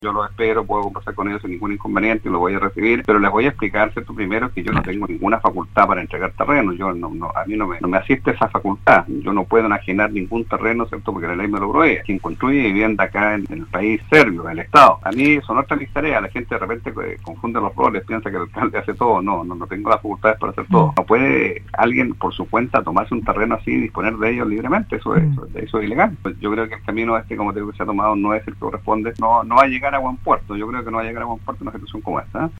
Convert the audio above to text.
Yo los espero, puedo conversar con ellos sin ningún inconveniente y los voy a recibir, pero les voy a explicar, ¿cierto? Primero que yo no tengo ninguna facultad para entregar terreno, a mí no me asiste esa facultad, yo no puedo enajenar ningún terreno, ¿cierto? Porque la ley me lo provee. Quien construye vivienda acá en el país serbio, en el Estado. A mí eso no está mis tareas, la gente de repente confunde los roles, piensa que el alcalde hace todo, no tengo las facultades para hacer todo. No puede alguien por su cuenta tomarse un terreno así y disponer de ellos libremente, eso es ilegal. Pues yo creo que el camino como te digo, que se ha tomado no es el que corresponde, no va a llegar a buen puerto, yo creo que no va a llegar a buen puerto en una situación como esta.